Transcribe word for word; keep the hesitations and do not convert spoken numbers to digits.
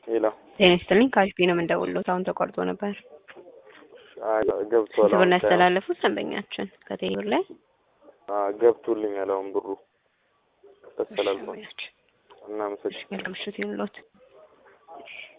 ሄሎ ጤና ይስጥልኝ ካሽፒ ነው የምንደውልዎት። አሁን ተቋርጦ ነበር። አይ ገብቷል። ብር ያስተላለፉት ደንበኛችን ከቴሌብር ላይ አዎ ገብቶልኛል። አሁን ብሩ ተስተላልፏል። እናመሰግናለን። መልካም ምሽት ይሁንልዎት።